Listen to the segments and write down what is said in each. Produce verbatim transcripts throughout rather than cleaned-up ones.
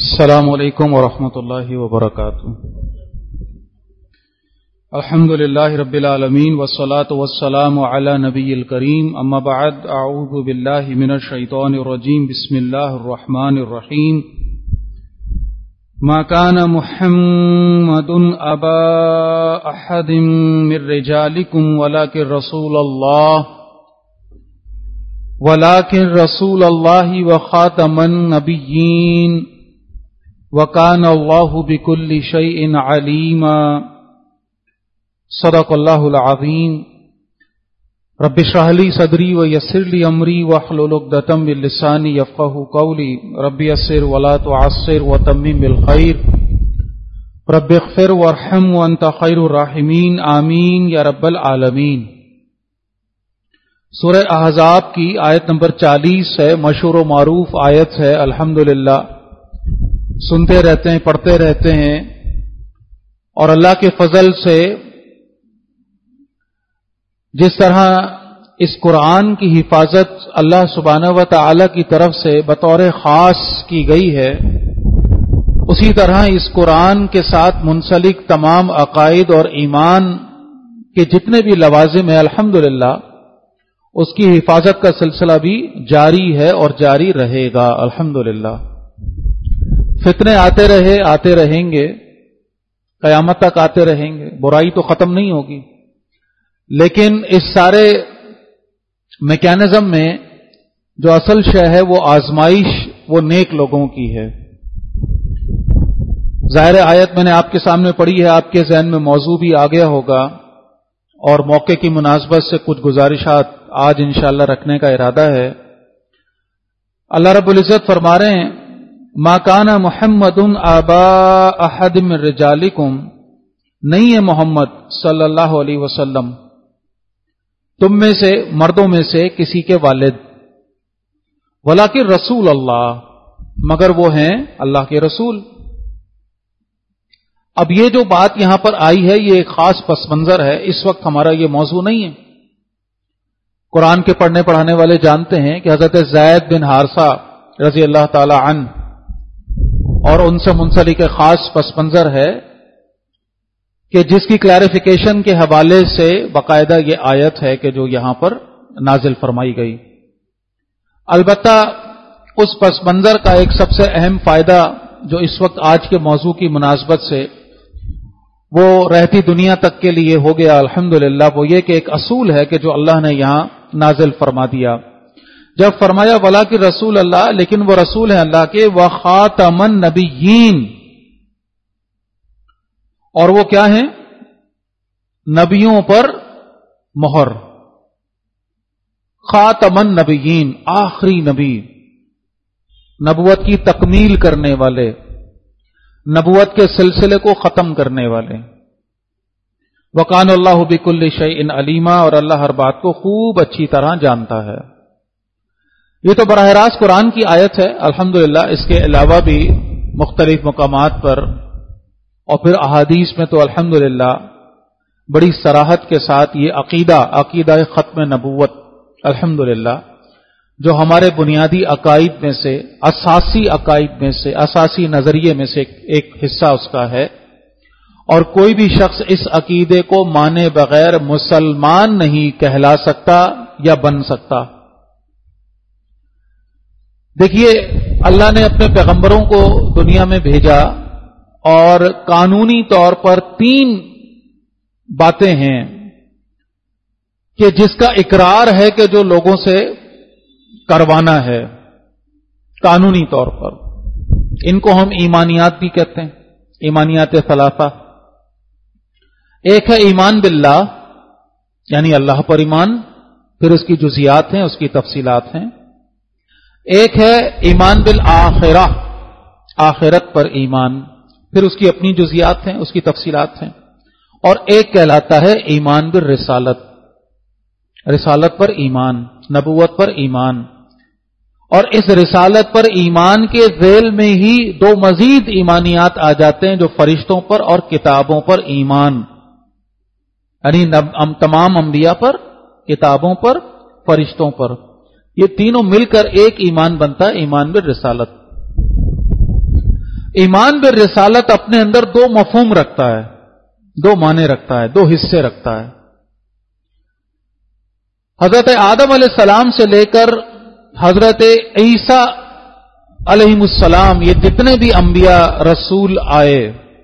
السلام علیکم ورحمۃ اللہ وبرکاتہ۔ الحمد للہ رب العالمین والصلاة والسلام علی نبی الکریم، اما بعد، اعوذ باللہ من الشیطان الرجیم، بسم اللہ الرحمن الرحیم۔ ما كان محمد ابا احد من رجالکم ولکن رسول اللہ ولکن رسول اللہ وخاتم النبیین وَكَانَ اللَّهُ بِكُلِّ شَيْءٍ عَلِيمًا۔ صدق اللہ العظیم۔ رب اشرح لي صدری ویسر لي امری واحلل عقدۃ من لسانی یفقهوا قولی۔ رب یسر ولا تعسر وتمم بالخیر۔ رب اغفر وارحم وانت خیر الراحمین، آمین یا رب العالمین۔ سورہ احزاب کی آیت نمبر چالیس ہے، مشہور و معروف آیت ہے، الحمدللہ سنتے رہتے ہیں، پڑھتے رہتے ہیں، اور اللہ کے فضل سے جس طرح اس قرآن کی حفاظت اللہ سبحانہ و تعالی کی طرف سے بطور خاص کی گئی ہے، اسی طرح اس قرآن کے ساتھ منسلک تمام عقائد اور ایمان کے جتنے بھی لوازم ہیں، الحمدللہ اس کی حفاظت کا سلسلہ بھی جاری ہے اور جاری رہے گا، الحمدللہ۔ فتنے آتے رہے آتے رہیں گے، قیامت تک آتے رہیں گے، برائی تو ختم نہیں ہوگی، لیکن اس سارے میکینزم میں جو اصل شے ہے وہ آزمائش وہ نیک لوگوں کی ہے۔ ظاہر آیت میں نے آپ کے سامنے پڑھی ہے، آپ کے ذہن میں موضوع بھی آ گیا ہوگا، اور موقع کی مناسبت سے کچھ گزارشات آج انشاءاللہ رکھنے کا ارادہ ہے۔ اللہ رب العزت فرما رہے ہیں، ما کان محمد ابا احد من رجالکم، نہیں ہے محمد صلی اللہ علیہ وسلم تم میں سے مردوں میں سے کسی کے والد، ولکن رسول اللہ، مگر وہ ہیں اللہ کے رسول۔ اب یہ جو بات یہاں پر آئی ہے یہ ایک خاص پس منظر ہے، اس وقت ہمارا یہ موضوع نہیں ہے۔ قرآن کے پڑھنے پڑھانے والے جانتے ہیں کہ حضرت زید بن حارثہ رضی اللہ تعالی عنہ اور ان سے منسلک ایک خاص پس منظر ہے کہ جس کی کلیریفیکیشن کے حوالے سے باقاعدہ یہ آیت ہے کہ جو یہاں پر نازل فرمائی گئی۔ البتہ اس پس منظر کا ایک سب سے اہم فائدہ جو اس وقت آج کے موضوع کی مناسبت سے وہ رہتی دنیا تک کے لیے ہو گیا، الحمدللہ، وہ یہ کہ ایک اصول ہے کہ جو اللہ نے یہاں نازل فرما دیا۔ جب فرمایا ولا کہ رسول اللہ، لیکن وہ رسول ہیں اللہ کے، وخاتم النبیین، اور وہ کیا ہیں؟ نبیوں پر مہر۔ خاتم النبیین، آخری نبی، نبوت کی تکمیل کرنے والے، نبوت کے سلسلے کو ختم کرنے والے۔ وکان اللہ بکل شیء علیما، اور اللہ ہر بات کو خوب اچھی طرح جانتا ہے۔ یہ تو براہ راست قرآن کی آیت ہے، الحمدللہ۔ اس کے علاوہ بھی مختلف مقامات پر اور پھر احادیث میں تو الحمدللہ بڑی صراحت کے ساتھ یہ عقیدہ عقیدہ ختم نبوت، الحمدللہ، جو ہمارے بنیادی عقائد میں سے، اساسی عقائد میں سے، اساسی نظریے میں سے ایک حصہ اس کا ہے، اور کوئی بھی شخص اس عقیدے کو مانے بغیر مسلمان نہیں کہلا سکتا یا بن سکتا۔ دیکھیے، اللہ نے اپنے پیغمبروں کو دنیا میں بھیجا، اور قانونی طور پر تین باتیں ہیں کہ جس کا اقرار ہے کہ جو لوگوں سے کروانا ہے قانونی طور پر، ان کو ہم ایمانیات بھی کہتے ہیں، ایمانیات ثلاثہ۔ ایک ہے ایمان باللہ، یعنی اللہ پر ایمان، پھر اس کی جزیات ہیں، اس کی تفصیلات ہیں۔ ایک ہے ایمان بالآخرہ، آخرت پر ایمان، پھر اس کی اپنی جزیات ہیں، اس کی تفصیلات ہیں۔ اور ایک کہلاتا ہے ایمان بالرسالت، رسالت پر ایمان، نبوت پر ایمان۔ اور اس رسالت پر ایمان کے ذیل میں ہی دو مزید ایمانیات آ جاتے ہیں، جو فرشتوں پر اور کتابوں پر ایمان، یعنی تمام انبیاء پر، کتابوں پر، فرشتوں پر، یہ تینوں مل کر ایک ایمان بنتا ہے، ایمان بالرسالت۔ ایمان بالرسالت اپنے اندر دو مفہوم رکھتا ہے، دو معنی رکھتا ہے، دو حصے رکھتا ہے۔ حضرت آدم علیہ السلام سے لے کر حضرت عیسیٰ علیہ السلام، یہ جتنے بھی انبیاء رسول آئے،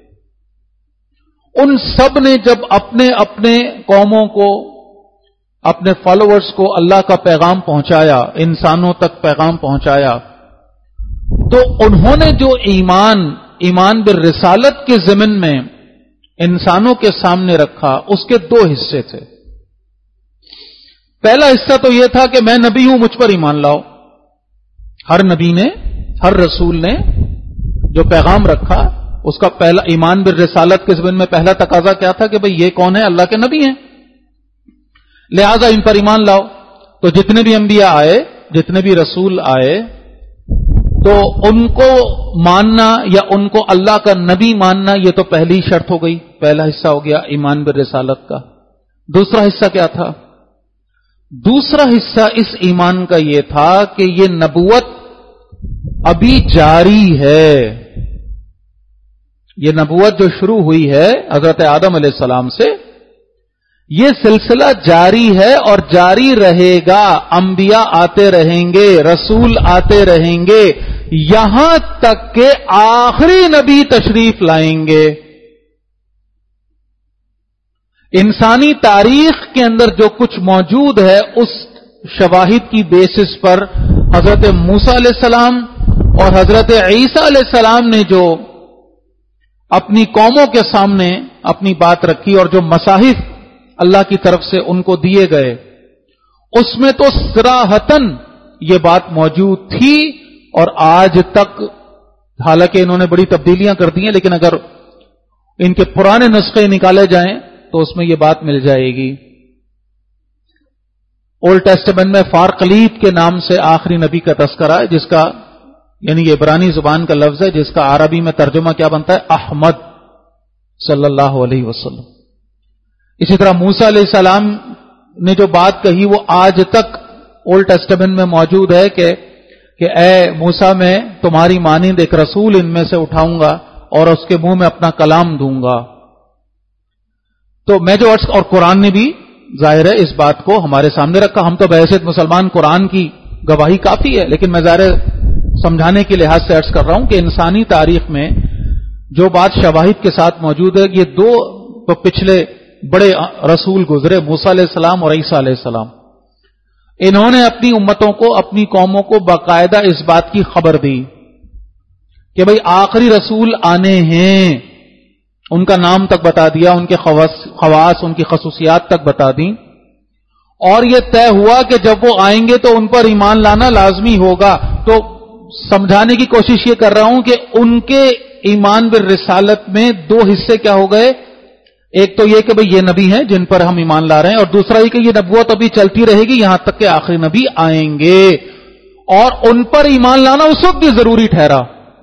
ان سب نے جب اپنے اپنے قوموں کو، اپنے فالوورز کو اللہ کا پیغام پہنچایا، انسانوں تک پیغام پہنچایا، تو انہوں نے جو ایمان ایمان بالرسالت کے ضمن میں انسانوں کے سامنے رکھا، اس کے دو حصے تھے۔ پہلا حصہ تو یہ تھا کہ میں نبی ہوں، مجھ پر ایمان لاؤ۔ ہر نبی نے، ہر رسول نے جو پیغام رکھا، اس کا پہلا ایمان بالرسالت کے ضمن میں پہلا تقاضا کیا تھا کہ بھئی یہ کون ہے؟ اللہ کے نبی ہیں، لہذا ان پر ایمان لاؤ۔ تو جتنے بھی انبیاء آئے، جتنے بھی رسول آئے، تو ان کو ماننا یا ان کو اللہ کا نبی ماننا، یہ تو پہلی شرط ہو گئی، پہلا حصہ ہو گیا ایمان بالرسالت کا۔ دوسرا حصہ کیا تھا؟ دوسرا حصہ اس ایمان کا یہ تھا کہ یہ نبوت ابھی جاری ہے، یہ نبوت جو شروع ہوئی ہے حضرت آدم علیہ السلام سے، یہ سلسلہ جاری ہے اور جاری رہے گا۔ انبیاء آتے رہیں گے، رسول آتے رہیں گے، یہاں تک کہ آخری نبی تشریف لائیں گے۔ انسانی تاریخ کے اندر جو کچھ موجود ہے، اس شواہد کی بیسس پر حضرت موسیٰ علیہ السلام اور حضرت عیسیٰ علیہ السلام نے جو اپنی قوموں کے سامنے اپنی بات رکھی اور جو مصاحف اللہ کی طرف سے ان کو دیے گئے، اس میں تو صراحتاً یہ بات موجود تھی، اور آج تک حالانکہ انہوں نے بڑی تبدیلیاں کر دی ہیں، لیکن اگر ان کے پرانے نسخے نکالے جائیں تو اس میں یہ بات مل جائے گی۔ اولڈ ٹیسٹمنٹ میں فارقلیب کے نام سے آخری نبی کا تذکرہ ہے، جس کا یعنی یہ عبرانی زبان کا لفظ ہے، جس کا عربی میں ترجمہ کیا بنتا ہے؟ احمد صلی اللہ علیہ وسلم۔ اسی طرح موسیٰ علیہ السلام نے جو بات کہی وہ آج تک اولڈ ٹیسٹمنٹ میں موجود ہے کہ کہ اے موسیٰ، میں تمہاری مانند ایک رسول ان میں سے اٹھاؤں گا اور اس کے منہ میں اپنا کلام دوں گا۔ تو میں جو عرض، اور قرآن نے بھی ظاہر ہے اس بات کو ہمارے سامنے رکھا۔ ہم تو بحیثیت مسلمان قرآن کی گواہی کافی ہے، لیکن میں ظاہر سمجھانے کے لحاظ سے عرض کر رہا ہوں کہ انسانی تاریخ میں جو بات شواہد کے ساتھ موجود ہے، یہ دو تو پچھلے بڑے رسول گزرے، موسیٰ علیہ السلام اور عیسیٰ علیہ السلام۔ انہوں نے اپنی امتوں کو، اپنی قوموں کو باقاعدہ اس بات کی خبر دی کہ بھئی آخری رسول آنے ہیں، ان کا نام تک بتا دیا، ان کے خواص، ان کی خصوصیات تک بتا دیں، اور یہ طے ہوا کہ جب وہ آئیں گے تو ان پر ایمان لانا لازمی ہوگا۔ تو سمجھانے کی کوشش یہ کر رہا ہوں کہ ان کے ایمان بالرسالت میں دو حصے کیا ہو گئے؟ ایک تو یہ کہ بھئی یہ نبی ہیں جن پر ہم ایمان لا رہے ہیں، اور دوسرا یہ کہ یہ نبوت ابھی چلتی رہے گی یہاں تک کہ آخری نبی آئیں گے، اور ان پر ایمان لانا اس وقت بھی ضروری ٹھہرا۔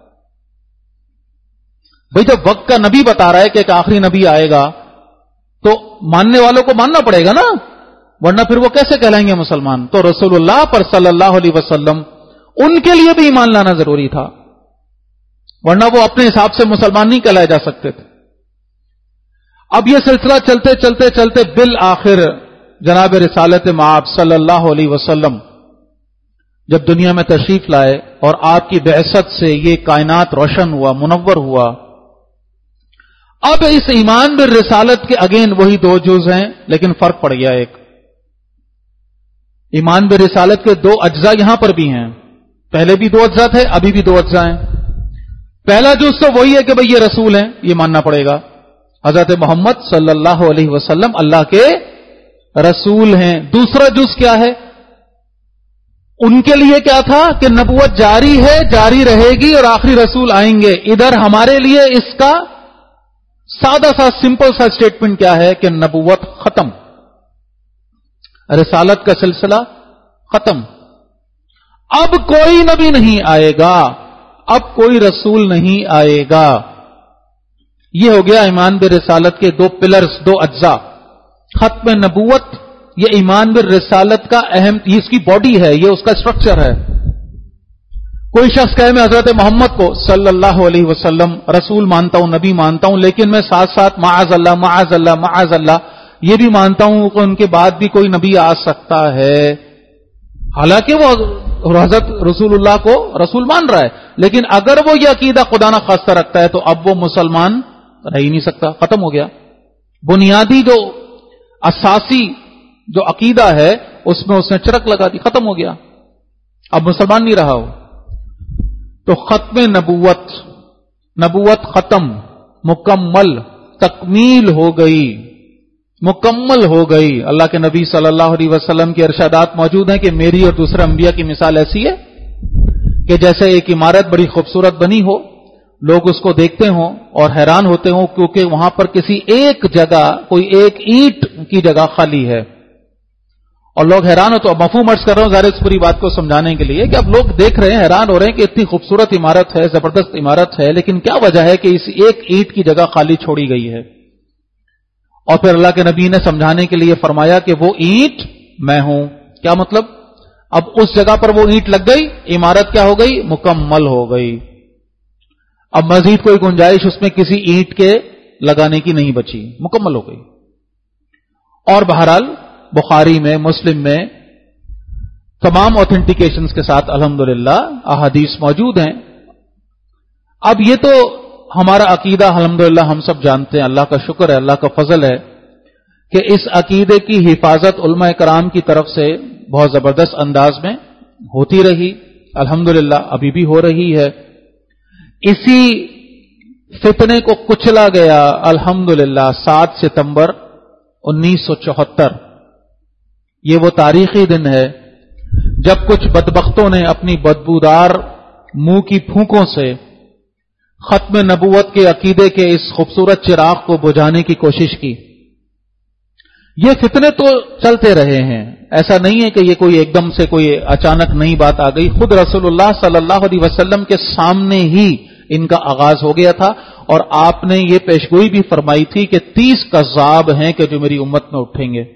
بھئی جب وقت کا نبی بتا رہا ہے کہ ایک آخری نبی آئے گا تو ماننے والوں کو ماننا پڑے گا نا، ورنہ پھر وہ کیسے کہلائیں گے مسلمان؟ تو رسول اللہ پر صلی اللہ علیہ وسلم ان کے لیے بھی ایمان لانا ضروری تھا، ورنہ وہ اپنے حساب سے مسلمان نہیں کہلائے جا سکتے تھے۔ اب یہ سلسلہ چلتے چلتے چلتے بالآخر جناب رسالت مآب صلی اللہ علیہ وسلم جب دنیا میں تشریف لائے اور آپ کی بعثت سے یہ کائنات روشن ہوا، منور ہوا، اب اس ایمان بالرسالت کے اگین وہی دو جز ہیں، لیکن فرق پڑ گیا ایک۔ ایمان بالرسالت کے دو اجزاء یہاں پر بھی ہیں، پہلے بھی دو اجزاء تھے، ابھی بھی دو اجزاء ہیں۔ پہلا جز تو وہی ہے کہ بھئی یہ رسول ہیں، یہ ماننا پڑے گا، حضرت محمد صلی اللہ علیہ وسلم اللہ کے رسول ہیں۔ دوسرا جز کیا ہے؟ ان کے لیے کیا تھا کہ نبوت جاری ہے، جاری رہے گی اور آخری رسول آئیں گے۔ ادھر ہمارے لیے اس کا سادہ سا سمپل سا اسٹیٹمنٹ کیا ہے کہ نبوت ختم، رسالت کا سلسلہ ختم، اب کوئی نبی نہیں آئے گا، اب کوئی رسول نہیں آئے گا۔ یہ ہو گیا ایمان بالرسالت کے دو پلرز، دو اجزاء۔ ختم نبوت یہ ایمان بالرسالت کا اہم، یہ اس کی باڈی ہے، یہ اس کا اسٹرکچر ہے۔ کوئی شخص کہے میں حضرت محمد کو صلی اللہ علیہ وسلم رسول مانتا ہوں، نبی مانتا ہوں، لیکن میں ساتھ ساتھ معاذ اللہ معاذ اللہ معاذ اللہ یہ بھی مانتا ہوں کہ ان کے بعد بھی کوئی نبی آ سکتا ہے، حالانکہ وہ حضرت رسول اللہ کو رسول مان رہا ہے، لیکن اگر وہ یہ عقیدہ خدا نہ خواستہ رکھتا ہے تو اب وہ مسلمان رہ ہی نہیں سکتا، ختم ہو گیا۔ بنیادی جو اساسی جو عقیدہ ہے اس میں اس نے چرک لگا دی، ختم ہو گیا، اب مسلمان نہیں رہا ہو۔ تو ختم نبوت، نبوت ختم، مکمل، تکمیل ہو گئی، مکمل ہو گئی۔ اللہ کے نبی صلی اللہ علیہ وسلم کے ارشادات موجود ہیں کہ میری اور دوسرے انبیاء کی مثال ایسی ہے کہ جیسے ایک عمارت بڑی خوبصورت بنی ہو، لوگ اس کو دیکھتے ہوں اور حیران ہوتے ہوں کیونکہ وہاں پر کسی ایک جگہ کوئی ایک اینٹ کی جگہ خالی ہے، اور لوگ حیران ہو۔ تو اب مفہوم عرض کر رہا ہوں ظاہر اس پوری بات کو سمجھانے کے لیے کہ اب لوگ دیکھ رہے ہیں، حیران ہو رہے ہیں کہ اتنی خوبصورت عمارت ہے، زبردست عمارت ہے، لیکن کیا وجہ ہے کہ اس ایک اینٹ کی جگہ خالی چھوڑی گئی ہے؟ اور پھر اللہ کے نبی نے سمجھانے کے لیے فرمایا کہ وہ اینٹ میں ہوں۔ کیا مطلب؟ اب اس جگہ پر وہ اینٹ لگ گئی، عمارت کیا ہو گئی؟ مکمل ہو گئی۔ اب مزید کوئی گنجائش اس میں کسی اینٹ کے لگانے کی نہیں بچی، مکمل ہو گئی۔ اور بہرحال بخاری میں، مسلم میں تمام اوتھینٹیکیشنز کے ساتھ الحمدللہ احادیث موجود ہیں۔ اب یہ تو ہمارا عقیدہ الحمدللہ ہم سب جانتے ہیں، اللہ کا شکر ہے، اللہ کا فضل ہے کہ اس عقیدے کی حفاظت علماء کرام کی طرف سے بہت زبردست انداز میں ہوتی رہی، الحمدللہ ابھی بھی ہو رہی ہے۔ اسی فتنے کو کچلا گیا الحمدللہ سات ستمبر انیس سو چوہتر۔ یہ وہ تاریخی دن ہے جب کچھ بدبختوں نے اپنی بدبودار منہ کی پھونکوں سے ختم نبوت کے عقیدے کے اس خوبصورت چراغ کو بجھانے کی کوشش کی۔ یہ فتنے تو چلتے رہے ہیں، ایسا نہیں ہے کہ یہ کوئی ایک دم سے کوئی اچانک نئی بات آ گئی، خود رسول اللہ صلی اللہ علیہ وسلم کے سامنے ہی ان کا آغاز ہو گیا تھا، اور آپ نے یہ پیشگوئی بھی فرمائی تھی کہ تیس کذاب ہیں کہ جو میری امت میں اٹھیں گے،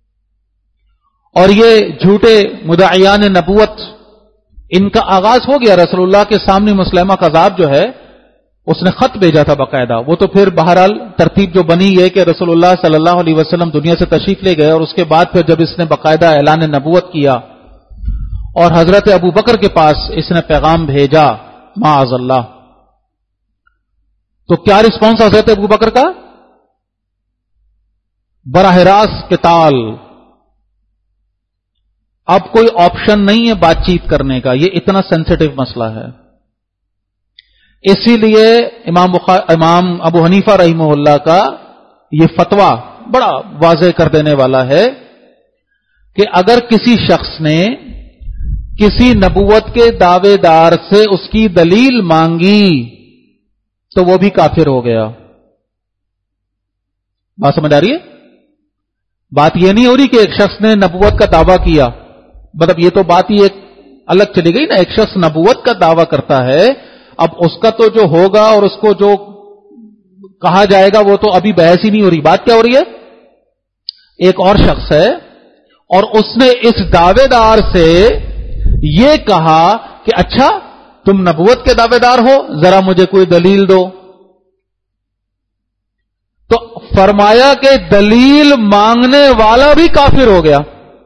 اور یہ جھوٹے مدعیان نبوت ان کا آغاز ہو گیا۔ رسول اللہ کے سامنے مسلمہ کذاب جو ہے اس نے خط بھیجا تھا باقاعدہ، وہ تو پھر بہرحال ترتیب جو بنی ہے کہ رسول اللہ صلی اللہ علیہ وسلم دنیا سے تشریف لے گئے، اور اس کے بعد پھر جب اس نے باقاعدہ اعلان نبوت کیا اور حضرت ابو بکر کے پاس اس نے پیغام بھیجا معاذ اللہ، تو کیا رسپانس حضرت ابو بکر کا؟ براہ راست قتال۔ اب کوئی آپشن نہیں ہے بات چیت کرنے کا، یہ اتنا سینسٹیو مسئلہ ہے۔ اسی لیے امام بخار امام ابو حنیفہ رحمہ اللہ کا یہ فتویٰ بڑا واضح کر دینے والا ہے کہ اگر کسی شخص نے کسی نبوت کے دعوے دار سے اس کی دلیل مانگی تو وہ بھی کافر ہو گیا۔ بات سمجھ آ رہی ہے؟ بات یہ نہیں ہو رہی کہ ایک شخص نے نبوت کا دعویٰ کیا، مطلب یہ تو بات ہی ایک الگ چلی گئی نا۔ ایک شخص نبوت کا دعویٰ کرتا ہے، اب اس کا تو جو ہوگا اور اس کو جو کہا جائے گا وہ تو ابھی بحث ہی نہیں ہو رہی۔ بات کیا ہو رہی ہے؟ ایک اور شخص ہے اور اس نے اس دعوے دار سے یہ کہا کہ اچھا تم نبوت کے دعوے دار ہو، ذرا مجھے کوئی دلیل دو۔ تو فرمایا کہ دلیل مانگنے والا بھی کافر ہو گیا،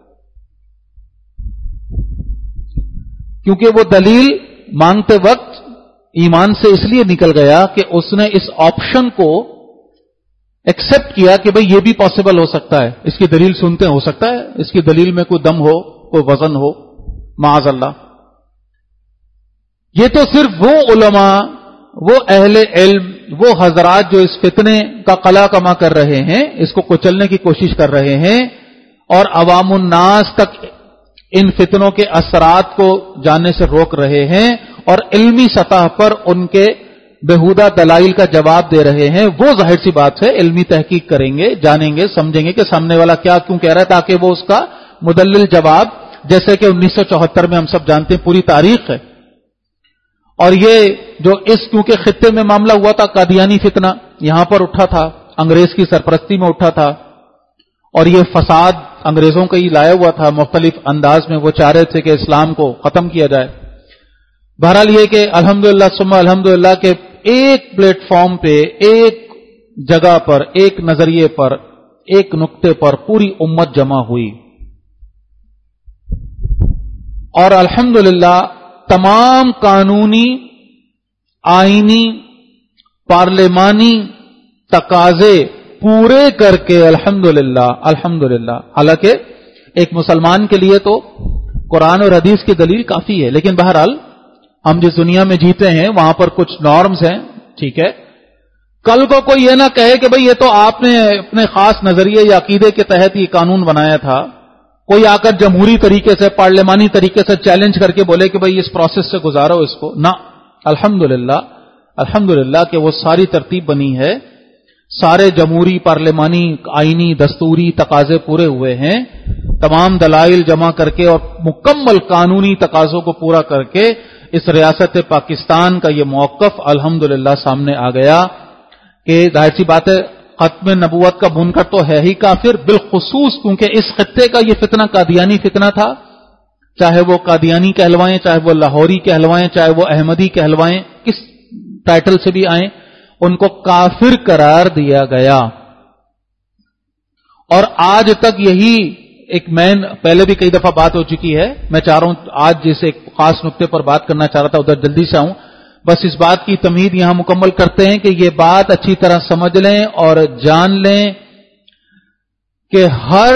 کیونکہ وہ دلیل مانگتے وقت ایمان سے اس لیے نکل گیا کہ اس نے اس آپشن کو ایکسپٹ کیا کہ بھئی یہ بھی پاسبل ہو سکتا ہے، اس کی دلیل سنتے ہو سکتا ہے اس کی دلیل میں کوئی دم ہو، کوئی وزن ہو، معاذ اللہ۔ یہ تو صرف وہ علماء، وہ اہل علم، وہ حضرات جو اس فتنے کا قلع کما کر رہے ہیں، اس کو کچلنے کی کوشش کر رہے ہیں اور عوام الناس تک ان فتنوں کے اثرات کو جاننے سے روک رہے ہیں اور علمی سطح پر ان کے بےہودہ دلائل کا جواب دے رہے ہیں، وہ ظاہر سی بات ہے علمی تحقیق کریں گے، جانیں گے، سمجھیں گے کہ سامنے والا کیا کیوں کہہ رہا ہے، تاکہ وہ اس کا مدلل جواب، جیسے کہ انیس سو چوہتر میں ہم سب جانتے ہیں پوری تاریخ ہے۔ اور یہ جو اس کیونکہ خطے میں معاملہ ہوا تھا، قادیانی فتنہ یہاں پر اٹھا تھا، انگریز کی سرپرستی میں اٹھا تھا، اور یہ فساد انگریزوں کا ہی لایا ہوا تھا، مختلف انداز میں وہ چاہ رہے تھے کہ اسلام کو ختم کیا جائے۔ بہرحال یہ کہ الحمدللہ ثم الحمدللہ کہ ایک پلیٹ فارم پہ، ایک جگہ پر، ایک نظریے پر، ایک نقطے پر پوری امت جمع ہوئی، اور الحمدللہ تمام قانونی، آئینی، پارلیمانی تقاضے پورے کر کے الحمدللہ الحمدللہ حالانکہ ایک مسلمان کے لیے تو قرآن اور حدیث کی دلیل کافی ہے، لیکن بہرحال ہم جس دنیا میں جیتے ہیں وہاں پر کچھ نارمز ہیں، ٹھیک ہے۔ کل کو کوئی یہ نہ کہے کہ بھئی یہ تو آپ نے اپنے خاص نظریے یا عقیدے کے تحت یہ قانون بنایا تھا، کوئی آ کر جمہوری طریقے سے، پارلیمانی طریقے سے چیلنج کر کے بولے کہ بھئی اس پروسیس سے گزارو اس کو، نہ، الحمدللہ الحمدللہ کہ وہ ساری ترتیب بنی ہے، سارے جمہوری، پارلیمانی، آئینی، دستوری تقاضے پورے ہوئے ہیں، تمام دلائل جمع کر کے اور مکمل قانونی تقاضوں کو پورا کر کے اس ریاست پاکستان کا یہ موقف الحمدللہ سامنے آ گیا کہ ظاہر سی بات ہے ختم نبوت کا منکر تو ہے ہی کافر، بالخصوص کیونکہ اس خطے کا یہ فتنہ قادیانی فتنہ تھا، چاہے وہ قادیانی کہلوائیں، چاہے وہ لاہوری کہلوائیں، چاہے وہ احمدی کہلوائیں، کس ٹائٹل سے بھی آئیں، ان کو کافر قرار دیا گیا۔ اور آج تک یہی ایک مین، پہلے بھی کئی دفعہ بات ہو چکی ہے، میں چاہ رہا ہوں آج جیسے ایک خاص نقطے پر بات کرنا چاہ رہا تھا ادھر جلدی سے آؤں، بس اس بات کی تمہید یہاں مکمل کرتے ہیں کہ یہ بات اچھی طرح سمجھ لیں اور جان لیں کہ ہر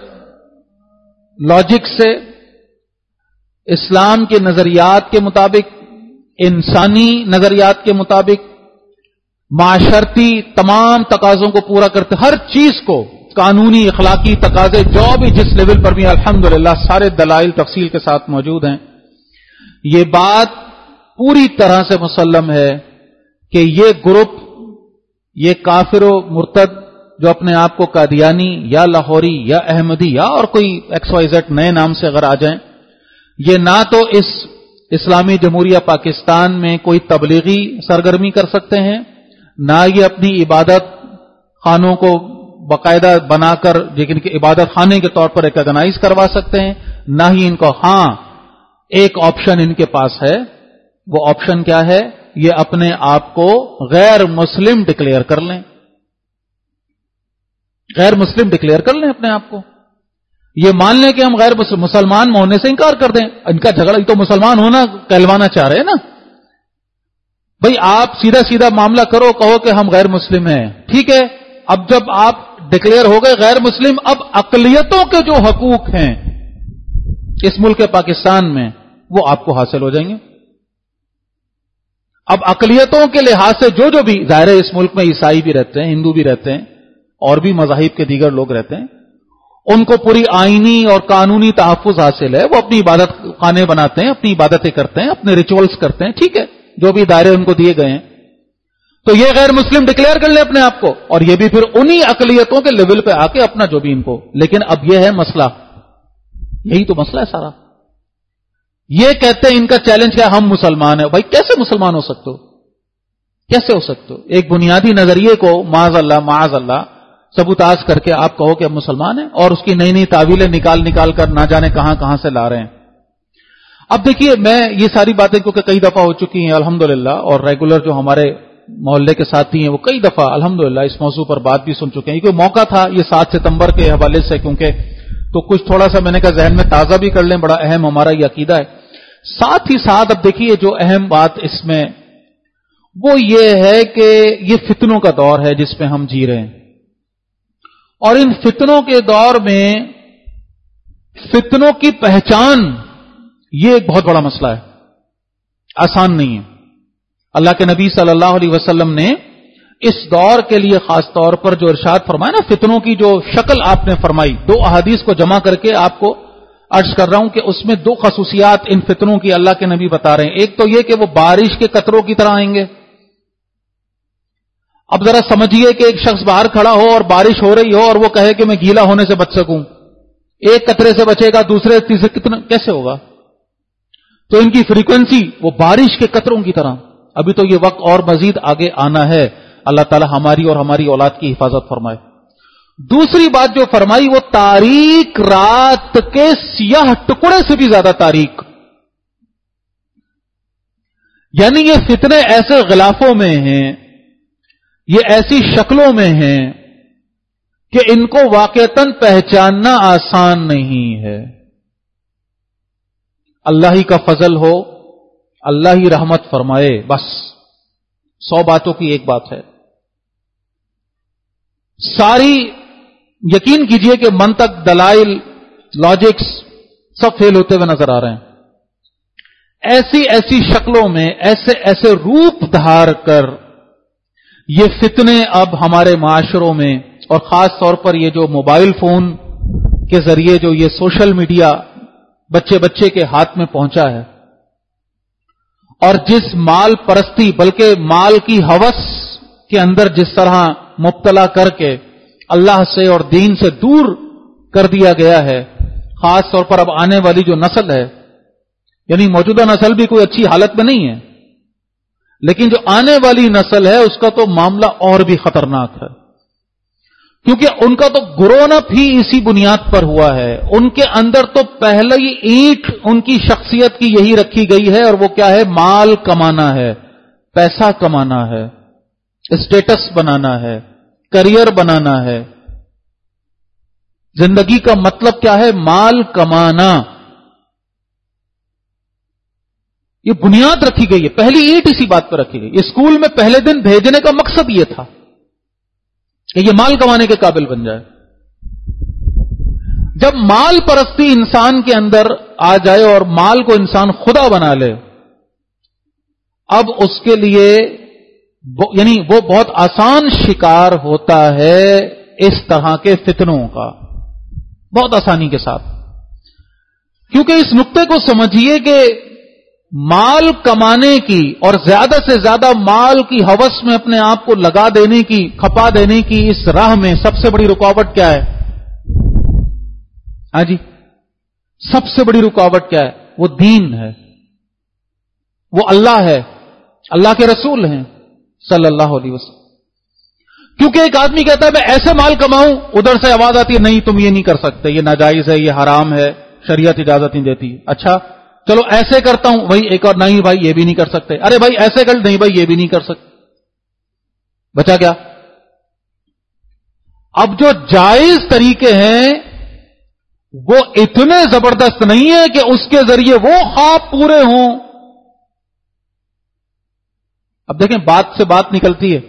لاجک سے، اسلام کے نظریات کے مطابق، انسانی نظریات کے مطابق، معاشرتی تمام تقاضوں کو پورا کرتے، ہر چیز کو، قانونی، اخلاقی تقاضے جو بھی جس لیول پر بھی الحمدللہ سارے دلائل تفصیل کے ساتھ موجود ہیں، یہ بات پوری طرح سے مسلم ہے کہ یہ گروپ، یہ کافر و مرتد جو اپنے آپ کو قادیانی یا لاہوری یا احمدی یا اور کوئی ایکس وائی زیڈ نئے نام سے اگر آ جائیں، یہ نہ تو اس اسلامی جمہوریہ پاکستان میں کوئی تبلیغی سرگرمی کر سکتے ہیں، نہ یہ اپنی عبادت خانوں کو باقاعدہ بنا کر لیکن کہ عبادت خانے کے طور پر ریکگنائز کروا سکتے ہیں، نہ ہی ان کو، ہاں ایک آپشن ان کے پاس ہے، وہ آپشن کیا ہے؟ یہ اپنے آپ کو غیر مسلم ڈکلیئر کر لیں، غیر مسلم ڈکلیئر کر لیں اپنے آپ کو، یہ مان لیں کہ ہم غیر مسلم، مسلمان ہونے سے انکار کر دیں۔ ان کا جھگڑا تو مسلمان ہونا کہلوانا چاہ رہے ہیں نا بھئی، آپ سیدھا سیدھا معاملہ کرو، کہو کہ ہم غیر مسلم ہیں، ٹھیک ہے۔ اب جب آپ ڈکلیئر ہو گئے غیر مسلم، اب اقلیتوں کے جو حقوق ہیں اس ملک پاکستان میں وہ آپ کو حاصل ہو جائیں گے۔ اب اقلیتوں کے لحاظ سے جو جو بھی، ظاہر ہے اس ملک میں عیسائی بھی رہتے ہیں، ہندو بھی رہتے ہیں، اور بھی مذاہب کے دیگر لوگ رہتے ہیں، ان کو پوری آئینی اور قانونی تحفظ حاصل ہے، وہ اپنی عبادت خانے بناتے ہیں، اپنی عبادتیں کرتے ہیں، اپنے ریچولز کرتے ہیں، ٹھیک ہے، جو بھی دائرے ان کو دیے گئے ہیں، تو یہ غیر مسلم ڈکلیئر کر لیں اپنے آپ کو، اور یہ بھی پھر انہی اقلیتوں کے لیول پہ آ کے اپنا جو بھی ان کو، لیکن اب یہ ہے مسئلہ، یہی تو مسئلہ ہے سارا، یہ کہتے ہیں ان کا چیلنج کیا، ہم مسلمان ہیں۔ بھائی کیسے مسلمان ہو سکتے ہو؟ کیسے ہو سکتے ہو؟ ایک بنیادی نظریے کو معاذ اللہ معاذ اللہ سبوتاز کر کے آپ کہو کہ ہم مسلمان ہیں، اور اس کی نئی نئی تعویلیں نکال نکال کر نہ جانے کہاں کہاں سے لا رہے ہیں۔ اب دیکھیے، میں یہ ساری باتیں کیونکہ کئی دفعہ ہو چکی ہیں الحمدللہ، اور ریگولر جو ہمارے محلے کے ساتھی ہیں وہ کئی دفعہ الحمدللہ اس موضوع پر بات بھی سن چکے ہیں، کیونکہ موقع تھا یہ سات ستمبر کے حوالے سے، کیونکہ تو کچھ تھوڑا سا میں نے کہا ذہن میں تازہ بھی کر لیں، بڑا اہم ہمارا یہ عقیدہ ہے۔ ساتھ ہی ساتھ اب دیکھیے جو اہم بات اس میں وہ یہ ہے کہ یہ فتنوں کا دور ہے جس میں ہم جی رہے ہیں، اور ان فتنوں کے دور میں فتنوں کی پہچان یہ ایک بہت بڑا مسئلہ ہے، آسان نہیں ہے۔ اللہ کے نبی صلی اللہ علیہ وسلم نے اس دور کے لیے خاص طور پر جو ارشاد فرمایا نا، فتنوں کی جو شکل آپ نے فرمائی، دو احادیث کو جمع کر کے آپ کو عرض کر رہا ہوں کہ اس میں دو خصوصیات ان فتنوں کی اللہ کے نبی بتا رہے ہیں۔ ایک تو یہ کہ وہ بارش کے قطروں کی طرح آئیں گے۔ اب ذرا سمجھیے کہ ایک شخص باہر کھڑا ہو اور بارش ہو رہی ہو اور وہ کہے کہ میں گیلا ہونے سے بچ سکوں، ایک قطرے سے بچے گا، دوسرے تیسرے، کتنا کیسے ہوگا؟ تو ان کی فریکوینسی وہ بارش کے قطروں کی طرح۔ ابھی تو یہ وقت اور مزید آگے آنا ہے، اللہ تعالی ہماری اور ہماری اولاد کی حفاظت فرمائے۔ دوسری بات جو فرمائی وہ تاریک رات کے سیاہ ٹکڑے سے بھی زیادہ تاریک، یعنی یہ فتنے ایسے غلافوں میں ہیں، یہ ایسی شکلوں میں ہیں کہ ان کو واقعتاً پہچاننا آسان نہیں ہے۔ اللہ ہی کا فضل ہو، اللہ ہی رحمت فرمائے، بس سو باتوں کی ایک بات ہے۔ ساری یقین کیجئے کہ منطق، دلائل، لاجکس سب فیل ہوتے ہوئے نظر آ رہے ہیں۔ ایسی ایسی شکلوں میں، ایسے ایسے روپ دھار کر یہ فتنے اب ہمارے معاشروں میں، اور خاص طور پر یہ جو موبائل فون کے ذریعے جو یہ سوشل میڈیا بچے بچے کے ہاتھ میں پہنچا ہے، اور جس مال پرستی بلکہ مال کی ہوس کے اندر جس طرح مبتلا کر کے اللہ سے اور دین سے دور کر دیا گیا ہے، خاص طور پر اب آنے والی جو نسل ہے، یعنی موجودہ نسل بھی کوئی اچھی حالت میں نہیں ہے، لیکن جو آنے والی نسل ہے اس کا تو معاملہ اور بھی خطرناک ہے، کیونکہ ان کا تو گرونا بھی اسی بنیاد پر ہوا ہے۔ ان کے اندر تو پہلے ہی اینٹ ان کی شخصیت کی یہی رکھی گئی ہے، اور وہ کیا ہے؟ مال کمانا ہے، پیسہ کمانا ہے، اسٹیٹس بنانا ہے، کریئر بنانا ہے۔ زندگی کا مطلب کیا ہے؟ مال کمانا۔ یہ بنیاد رکھی گئی ہے، پہلی اینٹ اسی بات پر رکھی گئی۔ اسکول میں پہلے دن بھیجنے کا مقصد یہ تھا کہ یہ مال کمانے کے قابل بن جائے۔ جب مال پرستی انسان کے اندر آ جائے اور مال کو انسان خدا بنا لے، اب اس کے لیے یعنی وہ بہت آسان شکار ہوتا ہے اس طرح کے فتنوں کا، بہت آسانی کے ساتھ۔ کیونکہ اس نقطے کو سمجھیے کہ مال کمانے کی اور زیادہ سے زیادہ مال کی ہوس میں اپنے آپ کو لگا دینے کی، کھپا دینے کی اس راہ میں سب سے بڑی رکاوٹ کیا ہے؟ ہاں جی، سب سے بڑی رکاوٹ کیا ہے؟ وہ دین ہے، وہ اللہ ہے، اللہ کے رسول ہیں صلی اللہ علیہ وسلم۔ کیونکہ ایک آدمی کہتا ہے میں ایسے مال کماؤں، ادھر سے آواز آتی ہے نہیں تم یہ نہیں کر سکتے، یہ ناجائز ہے، یہ حرام ہے، شریعت اجازت نہیں دیتی۔ اچھا چلو ایسے کرتا ہوں، وہی ایک اور نہیں بھائی یہ بھی نہیں کر سکتے، ارے بھائی ایسے کر، نہیں بھائی یہ بھی نہیں کر سکتے، بچا کیا؟ اب جو جائز طریقے ہیں وہ اتنے زبردست نہیں ہیں کہ اس کے ذریعے وہ خواب پورے ہوں۔ اب دیکھیں بات سے بات نکلتی ہے۔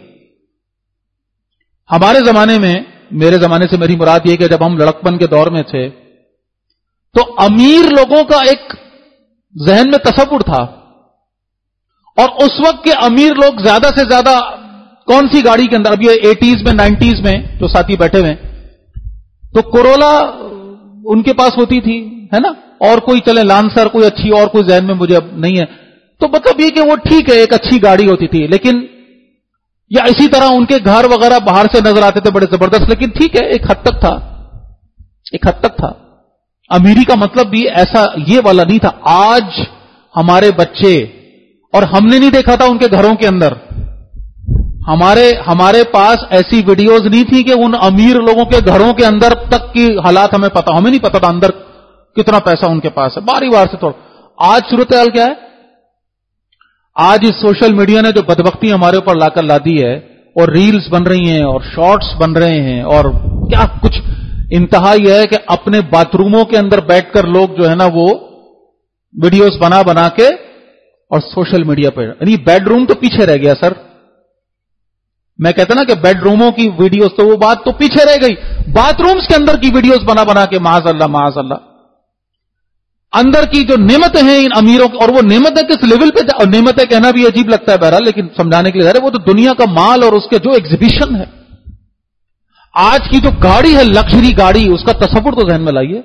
ہمارے زمانے میں، میرے زمانے سے میری مراد یہ کہ جب ہم لڑکپن کے دور میں تھے تو امیر لوگوں کا ایک ذہن میں تصور تھا، اور اس وقت کے امیر لوگ زیادہ سے زیادہ کون سی گاڑی کے اندر، اب یہ ایٹیز میں نائنٹیز میں جو ساتھی بیٹھے ہوئے تو کرولا ان کے پاس ہوتی تھی، ہے نا، اور کوئی چلے لانسر، کوئی اچھی اور کوئی ذہن میں مجھے اب نہیں ہے، تو مطلب یہ کہ وہ ٹھیک ہے ایک اچھی گاڑی ہوتی تھی، لیکن یا اسی طرح ان کے گھر وغیرہ باہر سے نظر آتے تھے بڑے زبردست، لیکن ٹھیک ہے ایک حد تک تھا، ایک حد تک تھا۔ امیری کا مطلب بھی ایسا یہ والا نہیں تھا۔ آج ہمارے بچے، اور ہم نے نہیں دیکھا تھا ان کے گھروں کے اندر، ہمارے ہمارے پاس ایسی ویڈیوز نہیں تھی کہ ان امیر لوگوں کے گھروں کے اندر تک کی حالات ہمیں پتا، ہمیں نہیں پتا تھا اندر کتنا پیسہ ان کے پاس ہے، باری بار سے توڑ۔ آج صورتحال کیا ہے؟ آج اس سوشل میڈیا نے جو بدبختی ہمارے اوپر لا کر لا دی ہے، اور ریلز بن رہی ہیں اور شارٹس بن رہے ہیں، اور کیا کچھ انتہا یہ ہے کہ اپنے باتھ روموں کے اندر بیٹھ کر لوگ جو ہے نا وہ ویڈیوز بنا بنا کے اور سوشل میڈیا پہ، یعنی بیڈ روم تو پیچھے رہ گیا سر، میں کہتا نا کہ بیڈ روموں کی ویڈیوز تو وہ بات تو پیچھے رہ گئی، باتھ رومز کے اندر کی ویڈیوز بنا بنا کے، معاذ اللہ معاذ اللہ، اندر کی جو نعمتیں ہیں ان امیروں کی، اور وہ نعمتیں کس لیول پہ، اور نعمتیں کہنا بھی عجیب لگتا ہے بہرحال، لیکن سمجھانے کے لیے ظاہر ہے وہ تو دنیا کا مال اور اس کے جو ایگزیبیشن ہے۔ آج کی جو گاڑی ہے لگژری گاڑی، اس کا تصور تو ذہن میں لائیے،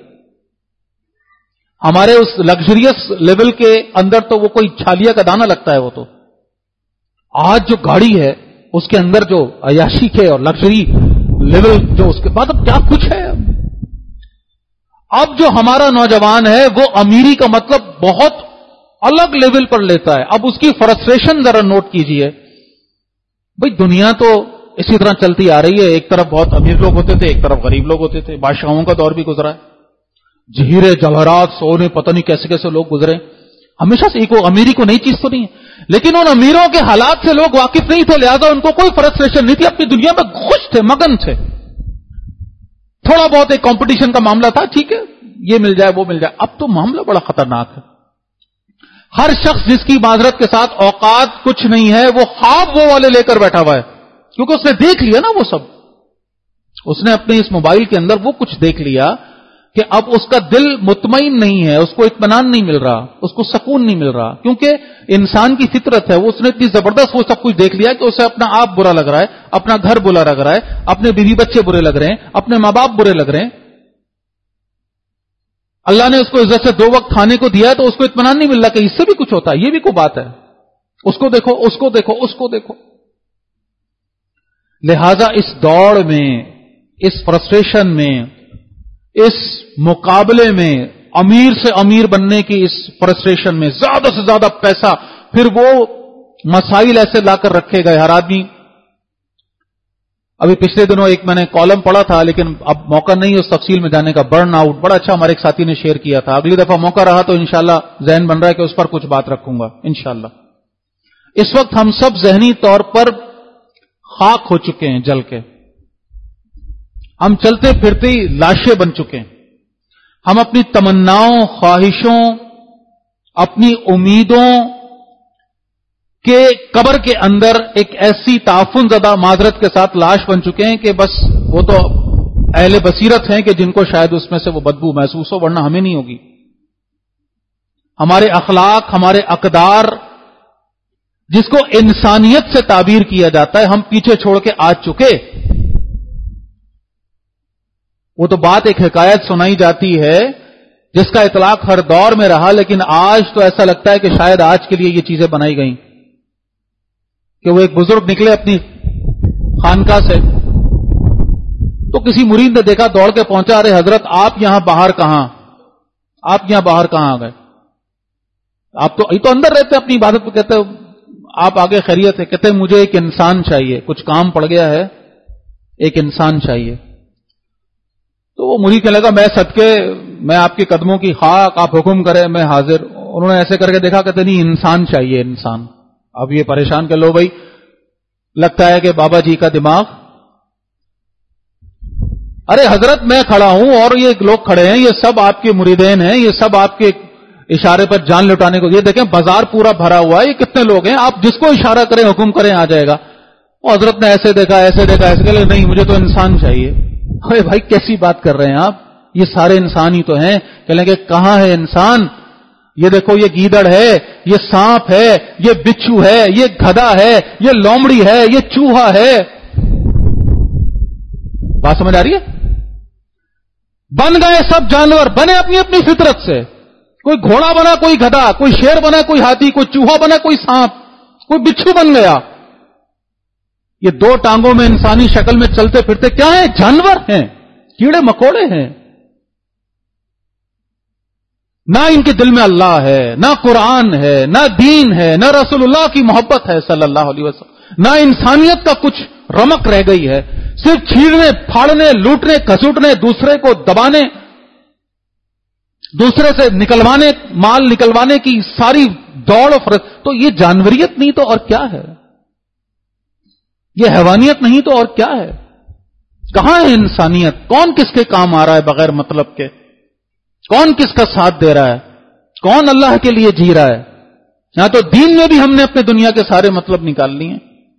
ہمارے اس لگژریس لیول کے اندر تو وہ کوئی چھالیا کا دانہ لگتا ہے وہ تو۔ آج جو گاڑی ہے اس کے اندر جو عیاشی کے اور لگژری لیول جو اس کے بعد اب کیا کچھ ہے۔ اب جو ہمارا نوجوان ہے وہ امیری کا مطلب بہت الگ لیول پر لیتا ہے۔ اب اس کی فرسٹریشن ذرا نوٹ کیجئے، بھئی دنیا تو اسی طرح چلتی آ رہی ہے، ایک طرف بہت امیر لوگ ہوتے تھے، ایک طرف غریب لوگ ہوتے تھے، بادشاہوں کا دور بھی گزرا ہے، جہیرے جواہرات سونے پتہ نہیں کیسے کیسے لوگ گزرے، ہمیشہ سے ایک وہ امیری کو نئی چیز تو نہیں ہے، لیکن ان امیروں کے حالات سے لوگ واقف نہیں تھے، لہذا ان کو کوئی فرسٹریشن نہیں تھی، اپنی دنیا میں خوش تھے، مگن تھے. تھوڑا بہت ایک کمپٹیشن کا معاملہ تھا، ٹھیک ہے یہ مل جائے وہ مل جائے. اب تو معاملہ بڑا خطرناک ہے. ہر شخص جس کی معذرت کے ساتھ اوقات کچھ نہیں ہے، وہ خواب وہ والے لے کر بیٹھا ہوا ہے، کیونکہ اس نے دیکھ لیا نا وہ سب. اس نے اپنے اس موبائل کے اندر وہ کچھ دیکھ لیا کہ اب اس کا دل مطمئن نہیں ہے، اس کو اطمینان نہیں مل رہا، اس کو سکون نہیں مل رہا، کیونکہ انسان کی فطرت ہے. وہ اس نے اتنی زبردست وہ سب کچھ دیکھ لیا کہ اسے اپنا آپ برا لگ رہا ہے، اپنا گھر برا لگ رہا ہے، اپنے بیوی بچے برے لگ رہے ہیں، اپنے ماں باپ برے لگ رہے ہیں. اللہ نے اس کو عزت سے دو وقت کھانے کو دیا ہے تو اس کو اطمینان نہیں مل رہا کہ اس سے بھی کچھ ہوتا ہے، یہ بھی کوئی بات ہے. اس کو دیکھو اس کو دیکھو اس کو دیکھو. لہذا اس دوڑ میں، اس فرسٹریشن میں، اس مقابلے میں، امیر سے امیر بننے کی اس فرسٹریشن میں، زیادہ سے زیادہ پیسہ، پھر وہ مسائل ایسے لا کر رکھے گئے. ہر آدمی، ابھی پچھلے دنوں ایک میں نے کالم پڑھا تھا لیکن اب موقع نہیں اس تفصیل میں جانے کا، برن آؤٹ بڑا اچھا ہمارے ایک ساتھی نے شیئر کیا تھا. اگلی دفعہ موقع رہا تو انشاءاللہ ذہن بن رہا ہے کہ اس پر کچھ بات رکھوں گا انشاءاللہ. اس وقت ہم سب ذہنی طور پر خاک ہو چکے ہیں جل کے. ہم چلتے پھرتے لاشیں بن چکے ہیں. ہم اپنی تمناؤں، خواہشوں، اپنی امیدوں کے قبر کے اندر ایک ایسی تعفن زدہ معذرت کے ساتھ لاش بن چکے ہیں کہ بس وہ تو اہل بصیرت ہیں کہ جن کو شاید اس میں سے وہ بدبو محسوس ہو، ورنہ ہمیں نہیں ہوگی. ہمارے اخلاق، ہمارے اقدار، جس کو انسانیت سے تعبیر کیا جاتا ہے، ہم پیچھے چھوڑ کے آ چکے. وہ تو بات ایک حکایت سنائی جاتی ہے جس کا اطلاق ہر دور میں رہا، لیکن آج تو ایسا لگتا ہے کہ شاید آج کے لیے یہ چیزیں بنائی گئیں. کہ وہ ایک بزرگ نکلے اپنی خانقاہ سے تو کسی مرید نے دیکھا، دوڑ کے پہنچا، ارے حضرت آپ یہاں باہر کہاں، آپ یہاں باہر کہاں آ گئے؟ آپ تو تو اندر رہتے اپنی عبادت پہ. کہتے آپ آگے خیریت ہے؟ کہتے مجھے ایک انسان چاہیے، کچھ کام پڑ گیا ہے، ایک انسان چاہیے. تو وہ مرید کہنے لگا میں صدقے، میں آپ کے قدموں کی خاک، آپ حکم کریں میں حاضر. انہوں نے ایسے کر کے دیکھا، کہتے نہیں انسان چاہیے، انسان. اب یہ پریشان کر لو بھائی، لگتا ہے کہ بابا جی کا دماغ. ارے حضرت میں کھڑا ہوں اور یہ لوگ کھڑے ہیں، یہ سب آپ کے مریدین ہیں، یہ سب آپ کے اشارے پر جان لٹانے کو. یہ دیکھیں بازار پورا بھرا ہوا ہے، یہ کتنے لوگ ہیں، آپ جس کو اشارہ کریں حکم کریں آ جائے گا. وہ حضرت نے ایسے دیکھا ایسے دیکھا ایسے کہ نہیں مجھے تو انسان چاہیے. ارے بھائی کیسی بات کر رہے ہیں آپ، یہ سارے انسان ہی تو ہیں. کہنے کہ کہاں ہے انسان؟ یہ دیکھو یہ گیدڑ ہے، یہ سانپ ہے، یہ بچھو ہے، یہ گدھا ہے، یہ لومڑی ہے، یہ چوہا ہے. بات سمجھ آ رہی ہے؟ بن گئے سب جانور، بنے اپنی اپنی فطرت سے. کوئی گھوڑا بنا، کوئی گدھا، کوئی شیر بنا، کوئی ہاتھی، کوئی چوہا بنا، کوئی سانپ، کوئی بچھو بن گیا. یہ دو ٹانگوں میں انسانی شکل میں چلتے پھرتے کیا ہیں؟ جانور ہیں، کیڑے مکوڑے ہیں. نہ ان کے دل میں اللہ ہے، نہ قرآن ہے، نہ دین ہے، نہ رسول اللہ کی محبت ہے صلی اللہ علیہ وسلم، نہ انسانیت کا کچھ رمق رہ گئی ہے. صرف چھیڑنے، پھاڑنے، لوٹنے، کھسوٹنے، دوسرے کو دبانے، دوسرے سے نکلوانے، مال نکلوانے کی ساری دوڑ. تو یہ جانوریت نہیں تو اور کیا ہے؟ یہ حیوانیت نہیں تو اور کیا ہے؟ کہاں ہے انسانیت؟ کون کس کے کام آ رہا ہے بغیر مطلب کے؟ کون کس کا ساتھ دے رہا ہے؟ کون اللہ کے لیے جی رہا ہے؟ یہاں تو دین میں بھی ہم نے اپنے دنیا کے سارے مطلب نکال لیے.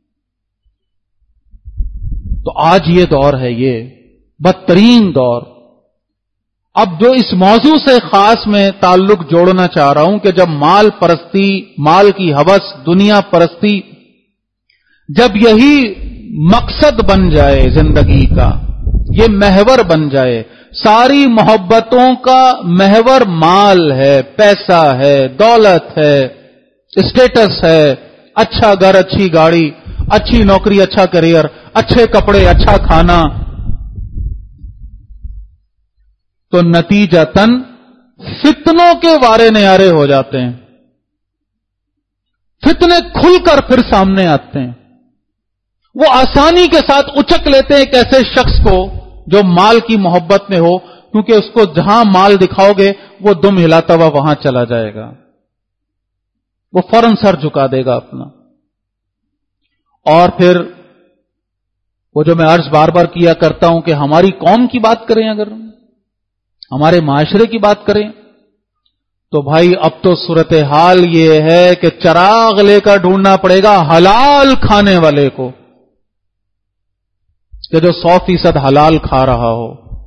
تو آج یہ دور ہے، یہ بدترین دور. اب جو اس موضوع سے خاص میں تعلق جوڑنا چاہ رہا ہوں کہ جب مال پرستی، مال کی ہوس، دنیا پرستی، جب یہی مقصد بن جائے زندگی کا، یہ محور بن جائے، ساری محبتوں کا محور مال ہے، پیسہ ہے، دولت ہے، اسٹیٹس ہے، اچھا گھر، اچھی گاڑی، اچھی نوکری، اچھا کیریئر، اچھے کپڑے، اچھا کھانا، تو نتیجتاً فتنوں کے وارے نیارے ہو جاتے ہیں. فتنے کھل کر پھر سامنے آتے ہیں. وہ آسانی کے ساتھ اچک لیتے ہیں ایک ایسے شخص کو جو مال کی محبت میں ہو، کیونکہ اس کو جہاں مال دکھاؤ گے وہ دم ہلاتا ہوا وہاں چلا جائے گا. وہ فوراً سر جھکا دے گا اپنا. اور پھر وہ جو میں عرض بار بار کیا کرتا ہوں کہ ہماری قوم کی بات کریں، اگر ہمارے معاشرے کی بات کریں تو بھائی اب تو صورتحال یہ ہے کہ چراغ لے کر ڈھونڈنا پڑے گا حلال کھانے والے کو، کہ جو سو فیصد حلال کھا رہا ہو.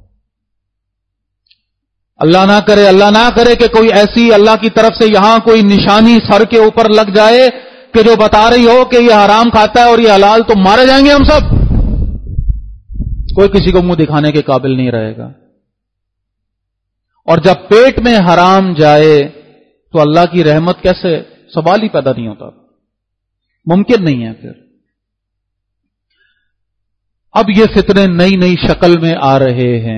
اللہ نہ کرے اللہ نہ کرے کہ کوئی ایسی اللہ کی طرف سے یہاں کوئی نشانی سر کے اوپر لگ جائے کہ جو بتا رہی ہو کہ یہ حرام کھاتا ہے اور یہ حلال، تو مارے جائیں گے ہم سب. کوئی کسی کو منہ دکھانے کے قابل نہیں رہے گا. اور جب پیٹ میں حرام جائے تو اللہ کی رحمت کیسے، سوال ہی پیدا نہیں ہوتا، ممکن نہیں ہے. پھر اب یہ فتنے نئی نئی شکل میں آ رہے ہیں،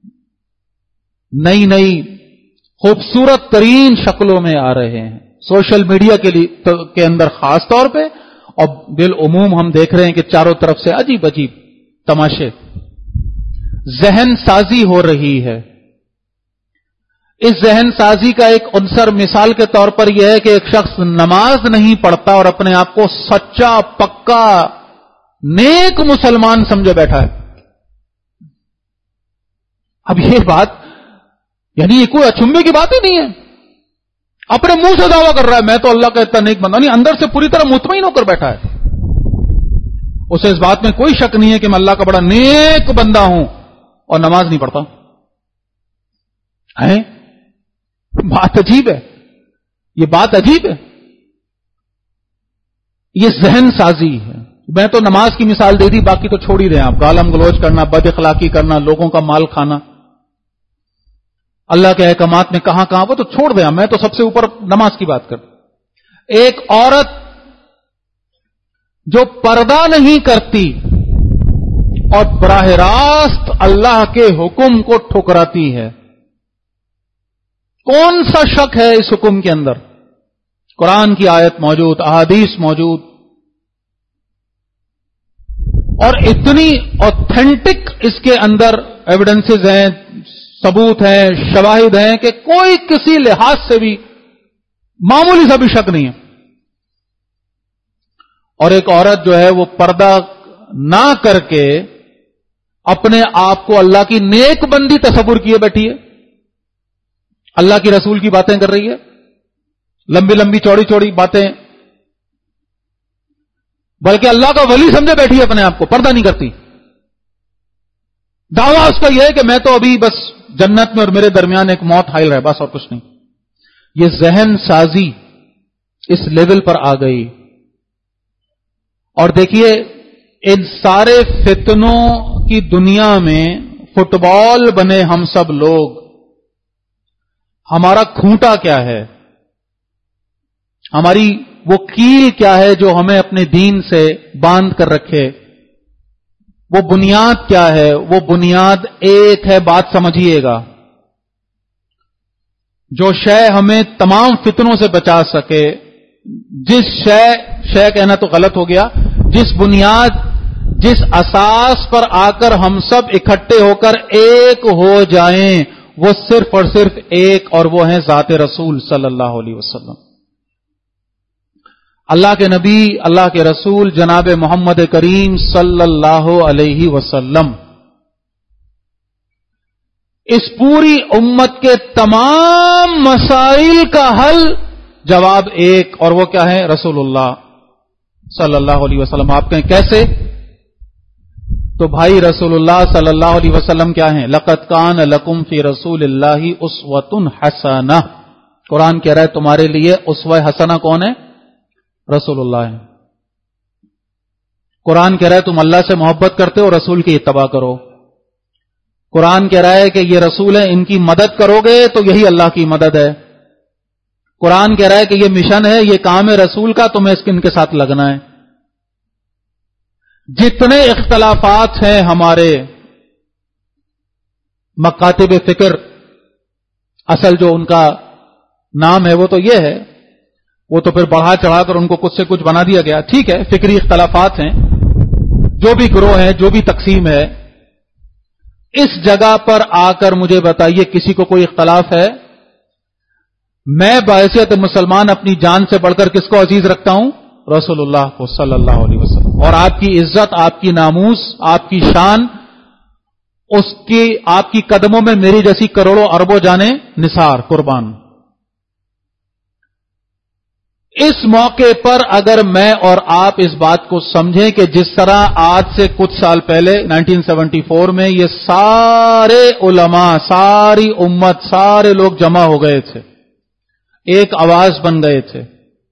نئی نئی خوبصورت ترین شکلوں میں آ رہے ہیں سوشل میڈیا کے لیے کے اندر خاص طور پہ، اور بالعموم ہم دیکھ رہے ہیں کہ چاروں طرف سے عجیب عجیب تماشے، ذہن سازی ہو رہی ہے. اس ذہن سازی کا ایک عنصر مثال کے طور پر یہ ہے کہ ایک شخص نماز نہیں پڑھتا اور اپنے آپ کو سچا پکا نیک مسلمان سمجھے بیٹھا ہے. اب یہ بات یعنی یہ کوئی اچنبے کی بات ہی نہیں ہے، اپنے منہ سے دعویٰ کر رہا ہے میں تو اللہ کا اتنا نیک بندہ نہیں، اندر سے پوری طرح مطمئن ہو کر بیٹھا ہے. اسے اس بات میں کوئی شک نہیں ہے کہ میں اللہ کا بڑا نیک بندہ ہوں اور نماز نہیں پڑھتا. ہے بات عجیب ہے، یہ بات عجیب ہے، یہ ذہن سازی ہے. میں تو نماز کی مثال دے دی، باقی تو چھوڑ ہی رہے ہیں آپ، گالم گلوچ کرنا، بد اخلاقی کرنا، لوگوں کا مال کھانا، اللہ کے احکامات میں کہاں کہاں، وہ تو چھوڑ دیں. میں تو سب سے اوپر نماز کی بات کر. ایک عورت جو پردہ نہیں کرتی اور براہ راست اللہ کے حکم کو ٹھکراتی ہے، کون سا شک ہے اس حکم کے اندر؟ قرآن کی آیت موجود، احادیث موجود، اور اتنی اوتھینٹک اس کے اندر ایویڈنسز ہیں، ثبوت ہیں، شواہد ہیں کہ کوئی کسی لحاظ سے بھی معمولی سا بھی شک نہیں ہے. اور ایک عورت جو ہے وہ پردہ نہ کر کے اپنے آپ کو اللہ کی نیک بندی تصور کیے بیٹھی ہے، اللہ کی رسول کی باتیں کر رہی ہے، لمبی لمبی چوڑی چوڑی باتیں، بلکہ اللہ کا ولی سمجھے بیٹھی ہے اپنے آپ کو، پردہ نہیں کرتی. دعویٰ اس کا یہ ہے کہ میں تو ابھی بس جنت میں اور میرے درمیان ایک موت حائل ہے، بس اور کچھ نہیں. یہ ذہن سازی اس لیول پر آ گئی. اور دیکھیے ان سارے فتنوں کی دنیا میں فٹ بال بنے ہم سب لوگ، ہمارا کھوٹا کیا ہے، ہماری وہ کیل کیا ہے جو ہمیں اپنے دین سے باندھ کر رکھے، وہ بنیاد کیا ہے؟ وہ بنیاد ایک ہے، بات سمجھیے گا. جو شے ہمیں تمام فتنوں سے بچا سکے، جس شے شے کہنا تو غلط ہو گیا، جس بنیاد جس اساس پر آ کر ہم سب اکٹھے ہو کر ایک ہو جائیں، وہ صرف اور صرف ایک، اور وہ ہیں ذات رسول صلی اللہ علیہ وسلم. اللہ کے نبی، اللہ کے رسول جناب محمد کریم صلی اللہ علیہ وسلم. اس پوری امت کے تمام مسائل کا حل، جواب ایک، اور وہ کیا ہے؟ رسول اللہ صلی اللہ علیہ وسلم. آپ کہیں کیسے؟ تو بھائی رسول اللہ صلی اللہ علیہ وسلم کیا ہیں؟ لقد کان لکم فی رسول اللہ اسوۃ حسنہ. قرآن کہہ رہا ہے تمہارے لیے اسوہ حسنہ کون ہے؟ رسول اللہ ہے. قرآن کہہ رہا ہے تم اللہ سے محبت کرتے ہو، رسول کی اتباع کرو. قرآن کہہ رہا ہے کہ یہ رسول ہے، ان کی مدد کرو گے تو یہی اللہ کی مدد ہے. قرآن کہہ رہا ہے کہ یہ مشن ہے، یہ کام ہے رسول کا، تمہیں اس ان کے ساتھ لگنا ہے. جتنے اختلافات ہیں ہمارے مکاتب فکر، اصل جو ان کا نام ہے وہ تو یہ ہے، وہ تو پھر بڑھا چڑھا کر ان کو کچھ سے کچھ بنا دیا گیا. ٹھیک ہے، فکری اختلافات ہیں، جو بھی گروہ ہیں، جو بھی تقسیم ہے. اس جگہ پر آ کر مجھے بتائیے کسی کو کوئی اختلاف ہے؟ میں بحیثیت مسلمان اپنی جان سے بڑھ کر کس کو عزیز رکھتا ہوں؟ رسول اللہ کو صلی اللہ علیہ وسلم. اور آپ کی عزت، آپ کی ناموس، آپ کی شان، اس کی آپ کی قدموں میں میری جیسی کروڑوں اربوں جانیں نثار قربان. اس موقع پر اگر میں اور آپ اس بات کو سمجھیں کہ جس طرح آج سے کچھ سال پہلے نائنٹین سیونٹی فور میں یہ سارے علماء، ساری امت، سارے لوگ جمع ہو گئے تھے، ایک آواز بن گئے تھے.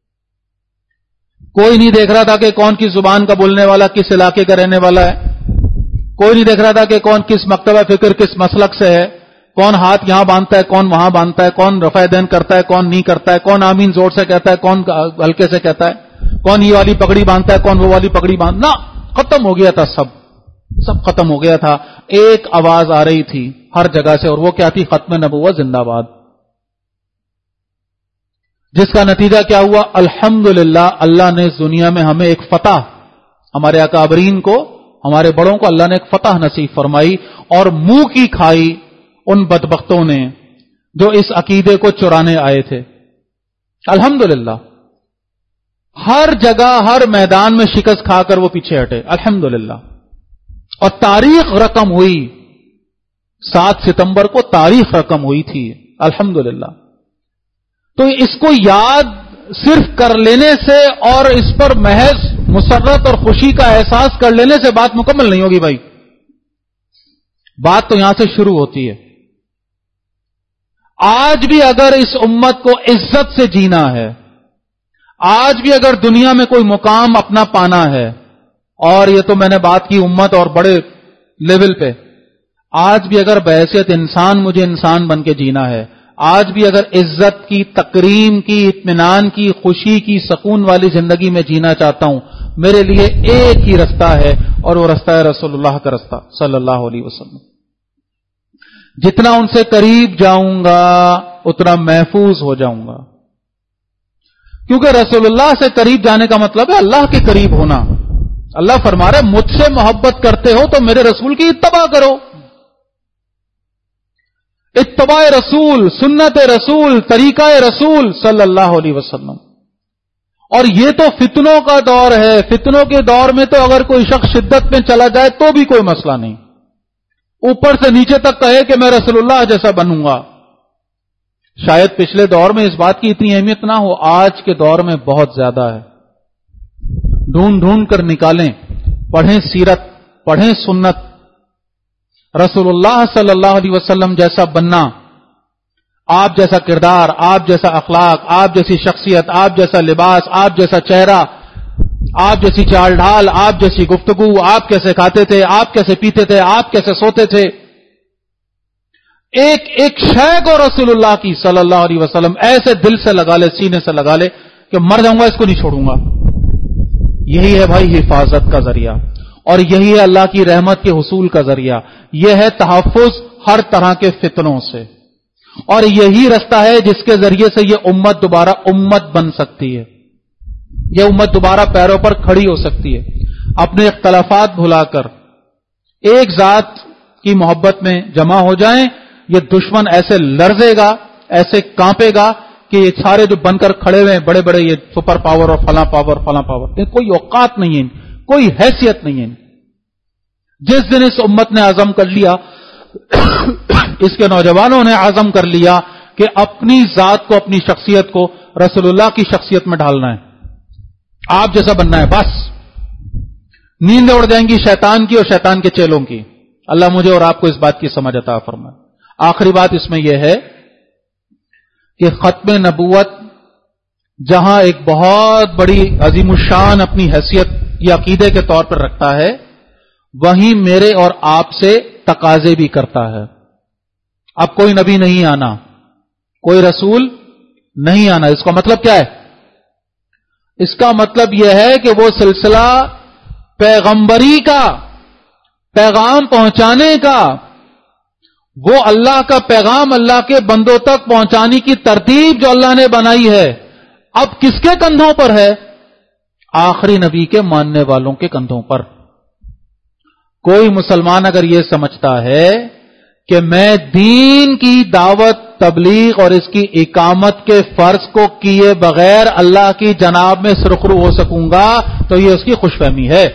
کوئی نہیں دیکھ رہا تھا کہ کون کس زبان کا بولنے والا، کس علاقے کا رہنے والا ہے. کوئی نہیں دیکھ رہا تھا کہ کون کس مکتبہ فکر، کس مسلک سے ہے، کون ہاتھ یہاں باندھتا ہے، کون وہاں باندھتا ہے، کون رفع دین کرتا ہے، کون نہیں کرتا ہے، کون آمین زور سے کہتا ہے، کون ہلکے سے کہتا ہے، کون یہ والی پگڑی باندھتا ہے، کون وہ والی پگڑی باندھنا. ختم ہو گیا تھا، سب سب ختم ہو گیا تھا. ایک آواز آ رہی تھی ہر جگہ سے، اور وہ کیا تھی؟ ختم نبوت زندہ باد. جس کا نتیجہ کیا ہوا؟ الحمدللہ اللہ نے اس دنیا میں ہمیں ایک فتح، ہمارے اکابرین کو، ہمارے بڑوں کو اللہ نے ایک فتح نصیب فرمائی، اور منہ کی کھائی ان بدبختوں نے جو اس عقیدے کو چرانے آئے تھے. الحمدللہ ہر جگہ، ہر میدان میں شکست کھا کر وہ پیچھے ہٹے. الحمدللہ. اور تاریخ رقم ہوئی، سات ستمبر کو تاریخ رقم ہوئی تھی. الحمدللہ. تو اس کو یاد صرف کر لینے سے اور اس پر محض مسرت اور خوشی کا احساس کر لینے سے بات مکمل نہیں ہوگی بھائی. بات تو یہاں سے شروع ہوتی ہے. آج بھی اگر اس امت کو عزت سے جینا ہے، آج بھی اگر دنیا میں کوئی مقام اپنا پانا ہے، اور یہ تو میں نے بات کی امت اور بڑے لیول پہ، آج بھی اگر بحیثیت انسان مجھے انسان بن کے جینا ہے، آج بھی اگر عزت کی، تکریم کی، اطمینان کی، خوشی کی، سکون والی زندگی میں جینا چاہتا ہوں، میرے لیے ایک ہی رستہ ہے، اور وہ رستہ ہے رسول اللہ کا رستہ صلی اللہ علیہ وسلم. جتنا ان سے قریب جاؤں گا اتنا محفوظ ہو جاؤں گا، کیونکہ رسول اللہ سے قریب جانے کا مطلب ہے اللہ کے قریب ہونا. اللہ فرما رہے مجھ سے محبت کرتے ہو تو میرے رسول کی اتباع کرو. اتباع رسول، سنت رسول، طریقہ رسول صلی اللہ علیہ وسلم. اور یہ تو فتنوں کا دور ہے. فتنوں کے دور میں تو اگر کوئی شخص شدت میں چلا جائے تو بھی کوئی مسئلہ نہیں، اوپر سے نیچے تک کہے کہ میں رسول اللہ جیسا بنوں گا. شاید پچھلے دور میں اس بات کی اتنی اہمیت نہ ہو، آج کے دور میں بہت زیادہ ہے. ڈھونڈ ڈھونڈ کر نکالیں، پڑھیں سیرت، پڑھیں سنت. رسول اللہ صلی اللہ علیہ وسلم جیسا بننا، آپ جیسا کردار، آپ جیسا اخلاق، آپ جیسی شخصیت، آپ جیسا لباس، آپ جیسا چہرہ، آپ جیسی چال ڈھال، آپ جیسی گفتگو، آپ کیسے کھاتے تھے، آپ کیسے پیتے تھے، آپ کیسے سوتے تھے، ایک ایک شے کو رسول اللہ کی صلی اللہ علیہ وسلم ایسے دل سے لگا لے، سینے سے لگا لے کہ مر جاؤں گا اس کو نہیں چھوڑوں گا. یہی ہے بھائی حفاظت کا ذریعہ، اور یہی ہے اللہ کی رحمت کے حصول کا ذریعہ. یہ ہے تحفظ ہر طرح کے فتنوں سے، اور یہی رستہ ہے جس کے ذریعے سے یہ امت دوبارہ امت بن سکتی ہے. یہ امت دوبارہ پیروں پر کھڑی ہو سکتی ہے، اپنے اختلافات بھلا کر ایک ذات کی محبت میں جمع ہو جائیں. یہ دشمن ایسے لرزے گا، ایسے کانپے گا کہ یہ سارے جو بن کر کھڑے ہوئے ہیں بڑے بڑے یہ سپر پاور اور فلاں پاور فلاں پاور، کوئی اوقات نہیں ہے، کوئی حیثیت نہیں ہے. جس دن اس امت نے عزم کر لیا، اس کے نوجوانوں نے عزم کر لیا کہ اپنی ذات کو، اپنی شخصیت کو رسول اللہ کی شخصیت میں ڈھالنا ہے، آپ جیسا بننا ہے، بس نیندیں اڑ جائیں گی شیطان کی اور شیطان کے چیلوں کی. اللہ مجھے اور آپ کو اس بات کی سمجھ عطا فرمائے. آخری بات اس میں یہ ہے کہ ختم نبوت جہاں ایک بہت بڑی عظیم الشان اپنی حیثیت یا عقیدے کے طور پر رکھتا ہے، وہیں میرے اور آپ سے تقاضے بھی کرتا ہے. اب کوئی نبی نہیں آنا، کوئی رسول نہیں آنا. اس کا مطلب کیا ہے؟ اس کا مطلب یہ ہے کہ وہ سلسلہ پیغمبری کا، پیغام پہنچانے کا، وہ اللہ کا پیغام اللہ کے بندوں تک پہنچانے کی ترتیب جو اللہ نے بنائی ہے، اب کس کے کندھوں پر ہے؟ آخری نبی کے ماننے والوں کے کندھوں پر. کوئی مسلمان اگر یہ سمجھتا ہے کہ میں دین کی دعوت تبلیغ اور اس کی اقامت کے فرض کو کیے بغیر اللہ کی جناب میں سرخرو ہو سکوں گا تو یہ اس کی خوش فہمی ہے.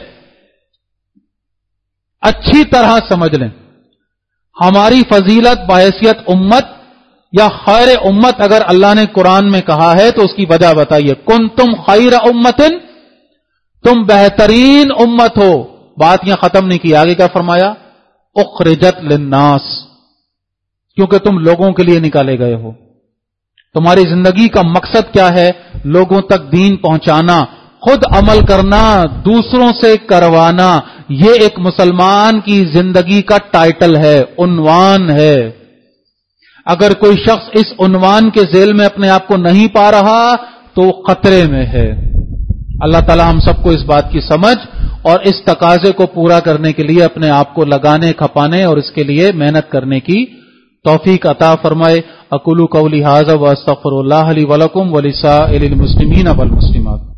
اچھی طرح سمجھ لیں، ہماری فضیلت بحیثیت امت یا خیر امت اگر اللہ نے قرآن میں کہا ہے تو اس کی وجہ بتائیے. کنتم خیر امتن، تم بہترین امت ہو. بات یہاں ختم نہیں کی، آگے کیا فرمایا؟ اخرجت للناس، کیونکہ تم لوگوں کے لیے نکالے گئے ہو. تمہاری زندگی کا مقصد کیا ہے؟ لوگوں تک دین پہنچانا، خود عمل کرنا، دوسروں سے کروانا. یہ ایک مسلمان کی زندگی کا ٹائٹل ہے، عنوان ہے. اگر کوئی شخص اس عنوان کے ذیل میں اپنے آپ کو نہیں پا رہا تو خطرے میں ہے. اللہ تعالی ہم سب کو اس بات کی سمجھ اور اس تقاضے کو پورا کرنے کے لیے اپنے آپ کو لگانے کھپانے اور اس کے لیے محنت کرنے کی توفیق عطا فرمائے. اقول قولی ھذا واستغفر اللہ لی ولکم ولسائر المسلمین والمسلمات.